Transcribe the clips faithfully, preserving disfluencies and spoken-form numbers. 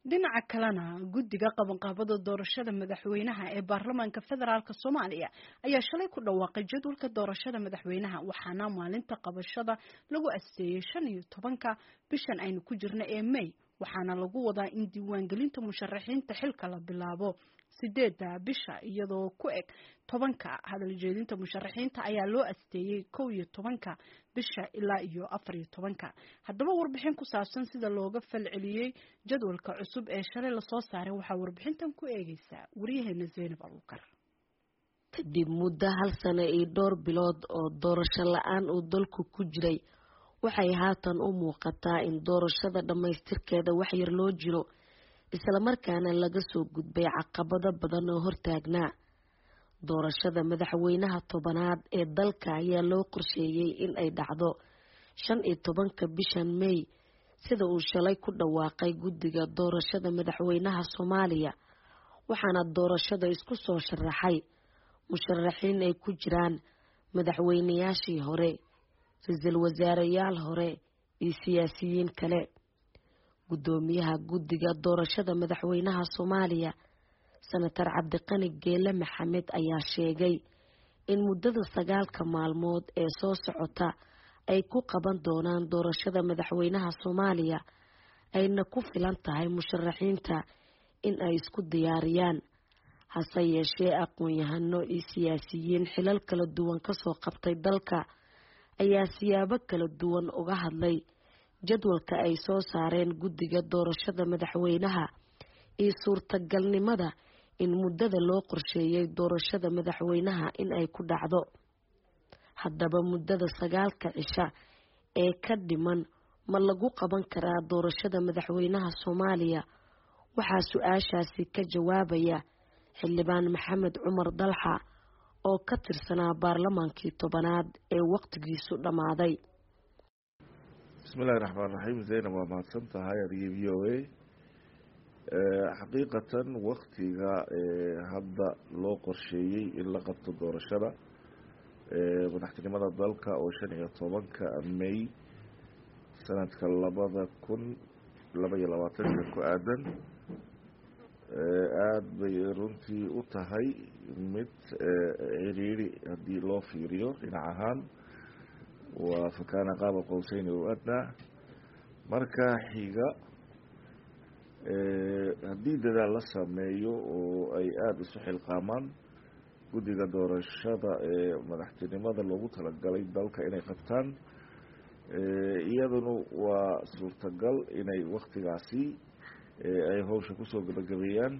dhinaca kalena guddiga qabanqaabada doorashada madaxweynaha ee baarlamaanka federaalka Soomaaliya ayaa shalay ku dhawaaqay jadwalka doorashada madaxweynaha waxaana maalinta qabashada lagu asteeyay shan iyo tobanka bishan aynu ku jirno ee May waxaana lagu wadaa in diiwaangelinta musharaxiinta xilka la bilaabo sideedda bisha iyadoo ku eg tobanka hadal jeedinta musharaxiinta ayaa loo asteeyay kow iyo tobanka bisha ilaa iyo afar iyo tobanka haddaba warbixin ku saabsan sida looga falceliyay jadwalka cusub ee shalay la soo saaray waxa warbixintan ku eegaysaa wariyaheena Zainab Abubakar kadib muddo hal sano iyo dhowr bilood oo doorasho la'aan uu dalku ku jiray waxay haatan u muuqataa in doorashada dhamaystirkeeda wax yar loo jiro isla markaana laga soo gudbay caqabado badan oo hortaagnaa doorashada madaxweynaha tobanaad ee dalka ayaa loo qorsheeyay in ay dhacdo shan iyo tobanka bishan May sida uu shalay ku dhawaaqay guddiga doorashada madaxweynaha Soomaaliya waxaana doorashada isku soo sharaxay musharaxiin ay ku jiraan madaxweynayaashii hore ra'iisul wasaareyaal hore iyo siyaasiyiin kale gudoomiyaha guddiga doorashada madaxweynaha Soomaaliya senator Cabdiqani Geele Maxamed ayaa sheegay in muddada sagaalka maalmood ee soo socota ay ku qaban doonaan doorashada madaxweynaha Soomaaliya ayna ku filan tahay musharaxiinta in ay isku diyaariyaan hase yeeshee aqoon-yahano iyo siyaasiyiin xilal kala duwan ka soo qabtay dalka ayaa siyaabo kala duwan uga hadlay jadwalka ay soo saareen guddiga doorashada madaxweynaha iyo suurtagalnimada in muddada loo qorsheeyay doorashada madaxweynaha in ay ku dhacdo haddaba muddada sagaalka cisha ee ka dhiman ma lagu qaban karaa doorashada madaxweynaha Soomaaliya waxaa su-aashaasi ka jawaabaya xildhibaan Maxamed Cumar Dalxa oo ka tirsanaa baarlamaankii tobanaad ee waqtigiisu dhamaaday. bismillaahi raxmaani raxiim Zainab waa mahadsan tahay adiga v o a xaqiiqatan waqtiga hadda loo qorsheeyey in la qabto doorashada madaxtinimada dalka oo shan iyo tobanka May sanadka labada kun laba iyo labaatanka ku aadan aad bay runtii u tahay mid ciriiri haddii loo fiiriyo dhinac ahaan waa fakaana qaaba qowseyn u adnaa marka xiga haddii dadaal la sameeyo oo ay aada isu xilqaamaan guddiga doorashada ee madaxtinimada loogu talagalay dalka inay qabtaan iyaduna waa suurtagal inay waktigaasi ay hawsha kusoo gabagabeeyaan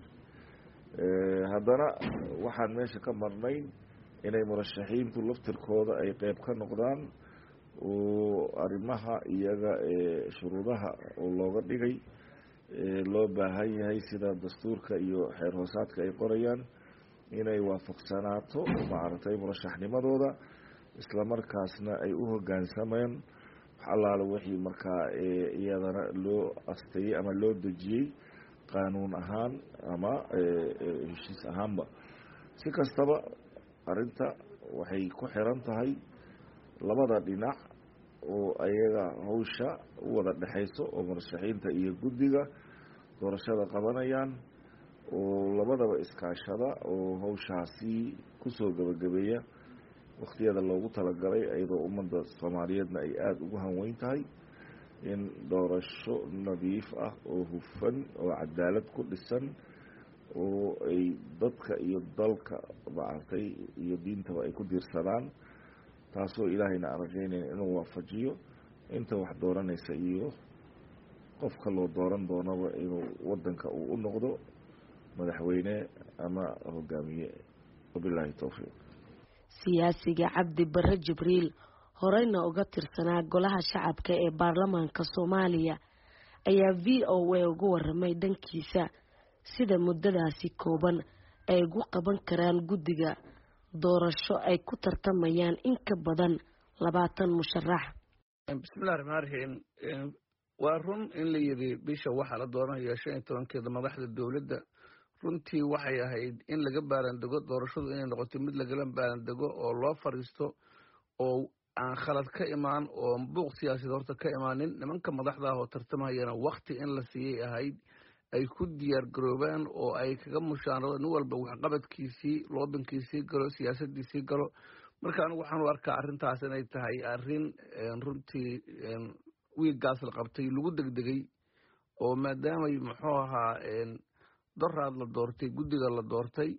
haddana waxaan meesha ka marnayn inay murashaxiintu laftirkooda ay qeyb ka noqdaan oo arrimaha iyaga ee shuruudaha oo looga dhigay loo baahan yahay sida dastuurka iyo xeer hoosaadka ay qorayaan inay waafaqsanaato maaragtay murashaxnimadooda isla markaasna ay u hoggaansamaan wax allaala wixii markaa iyadana loo asteeyey ama loo dejiyey qaanuun ahaan ama heshiis ahaanba si kastaba arrinta waxay ku xiran tahay labada dhinac oo ayaga hawsha u wada dhexayso oo murashaxiinta iyo guddiga doorashada qabanayaan oo labadaba iskaashada oo hawshaasi kusoo gabagabeeya waqtiyada loogu talagalay iyadoo ummadda Soomaaliyeedna ay aada ugu hanweyn tahay in doorasho nadiif ah oo hufan oo cadaalad ku dhisan oo ay dadka iyo dalka maaragtay iyo diintaba ay ku diirsadaan taasoo ilaahayna aan rajaynayna inuu waafajiyo inta wax dooranaysa iyo qofka loo dooran doonaba inuu wadanka uu u noqdo madaxweyne ama hogaamiye wabilaahi towfiiq siyaasiga Cabdi Barre Jibriil horeyna uga tirsanaa golaha shacabka ee baarlamaanka Soomaaliya ayaa V O A ugu waramay dhankiisa sida muddadaasi kooban ay ugu qaban karaan guddiga doorasho ay ku tartamayaan in ka badan labaatan musharax. bismillahi rahmaani rahiim waa run in la yiri bisha waxa la dooranayaa shan iyo tobankeeda madaxda dawladda runtii waxay ahayd in laga baarandego doorashadu inay noqoto mid lagala baarandego oo loo fariisto oo aan khalad ka imaan oo buuq siyaasadeed horta ka imaanin nimanka madaxda ah oo tartamayana waqti in la siiyay ahayd ay ku diyaar garoobaan oo ay kaga mushaanado nin walba waxqabadkiisii loobinkiisii galo siyaasadiisii galo marka anigu waxaan u arkaa arrintaas inay tahay arrin runtii wiiggaas la qabtay lagu degdegay oo maadaamay muxuu ahaa doraad la doortay guddiga la doortay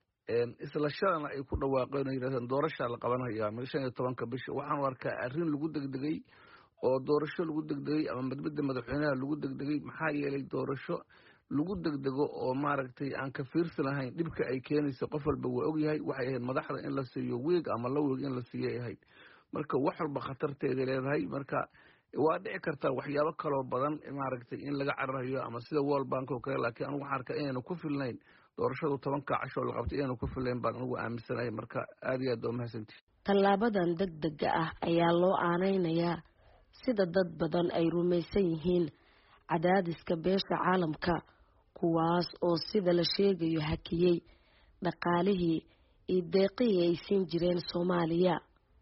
isla shadana ay ku dhawaaqeen oo yidhahdeen doorashaa la qabanhayaa shan iyo tobanka bisha waxaan u arkaa arrin lagu degdegay oo doorasho lagu degdegay ama midmidda madaxweynaha lagu degdegay maxaa yeelay doorasho lagu degdego oo maaragtay aan ka fiirsi lahayn dhibka ay keenayso qof walba waa ogyahay waxay ahayd madaxda in la siiyo weeg ama la weeg in la siiyay ahayd marka wax walba khatarteeda leedahay marka waa dhici kartaa waxyaabo kaloo badan maaragtay in laga cararayo ama sida world bank oo kale laakiin anigu waxaan arkaa inaynu ku filnayn doorashadu tobanka casho la qabtay inaynu ku filnayn baan anigu aaminsanahay marka aad iyo aad waa mahadsantihi tallaabadan degdega ah ayaa loo aanaynayaa sida dad badan ay rumaysan yihiin cadaadiska beesha caalamka kuwaas oo sida la sheegayo hakiyey dhaqaalihii iyo deeqihii ay siin jireen Soomaaliya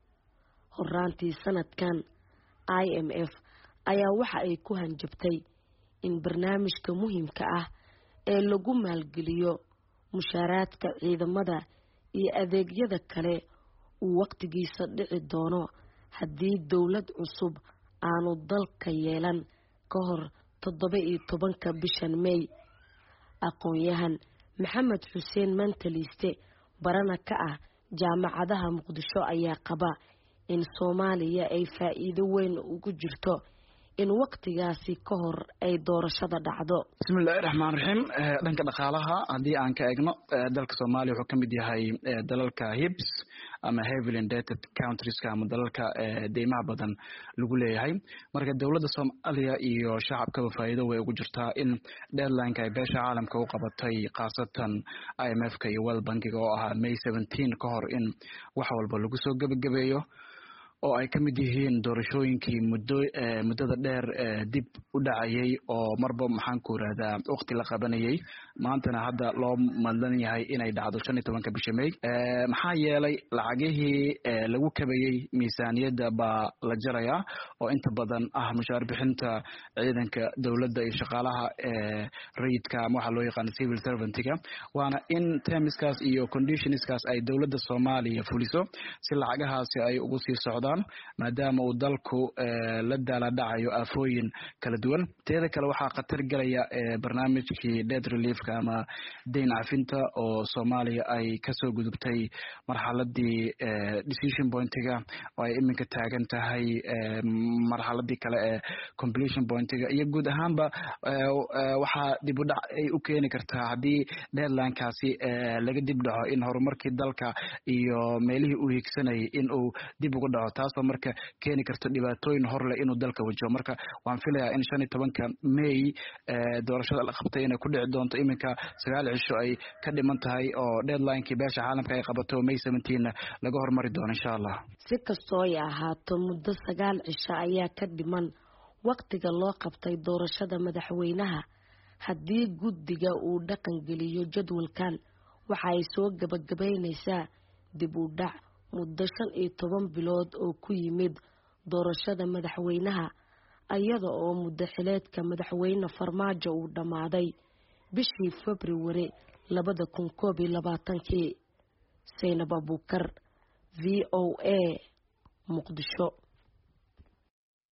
horaantii sanadkan I M F ayaa waxa ay ku hanjabtay in barnaamijka muhiimka ah ee lagu maalgeliyo mushaaraadka ciidamada iyo adeegyada kale uu waqtigiisa dhici doono haddii dawlad cusub aanu dalka yeelan ka hor toddoba iyo tobanka bishan May aqoon-yahan Maxamed Xuseen Mantaliste barana ka ah jaamacadaha Muqdisho ayaa qaba in Soomaaliya ay faa'iido weyn ugu jirto in waqtigaasi ka hor ay doorashada dhacdo. Bismillaahi Raxmaani Raxiim. Dhanka dhaqaalaha haddii aan ka eegno dalka Soomaaliya wuxuu kamid yahay dalalka H I P S ama heavily indebted countries ama dalalka deymaha badan lagu leeyahay marka dawladda Soomaaliya iyo shacabka faa'iido way ugu jirtaa in deadline-ka ay beesha caalamka u qabatay qaasatan I M F-ka iyo World Bank-ga oo ahaa May seventeenth ka hor in wax walba lagu soo gabagabeeyo oo ay kamid yihiin doorashooyinkii muddo muddada dheer dib u dhacayay oo marba maxaan ku raada waqti la qabanayay maantana hadda loo madlan yahay inay dhacdo shan iyo tobanka bisha May maxaa yeelay lacagihii lagu kabayay miisaaniyadda baa la jarayaa oo inta badan ah mushaar bixinta ciidanka dawladda iyo shaqaalaha rayidka ama waxa loo yaqaan civil servant-ga waana in termskaas iyo conditionskaas ay dawladda Soomaaliya fuliso si lacagahaasi ay ugu sii socdaan maadaama uu dalku la daala dhacayo aafooyin kala duwan teeda kale waxaa khatar galaya barnaamijkii debt relief-ka ama deyn cafinta oo Soomaaliya ay kasoo gudubtay marxaladii decision point-ga oo ay iminka taagan tahay marxaladii kale ee completion point-ga iyo guud ahaanba waxaa dib u dhac ay u keeni kartaa haddii deadline-kaasi laga dib dhaco in horumarkii dalka iyo meelihii uu higsanayay in uu dib ugu dhaco taasoo marka keeni karto dhibaatooyin hor leh inuu dalka wajaho marka waan filayaa in shan iyo tobanka May doorashada la qabtay inay ku dhici doonto iminka sagaal cisho ay ka dhiman tahay oo deadline-kii beesha caalamka ay qabato May seventeenth laga hormari doono insha Allah si kastoo ay ahaato muddo sagaal cisho ayaa ka dhiman waqtiga loo qabtay doorashada madaxweynaha haddii guddiga uu dhaqan geliyo jadwalkan waxa ay soo gabagabaynaysaa dib u dhac muddo shan iyo toban bilood oo ku yimid doorashada madaxweynaha ayada oo muddo xileedka madaxweyne Farmaajo uu dhamaaday bishii February labada kun koob iyo labaatan-kii Zainab Abuukar V O A Muqdisho.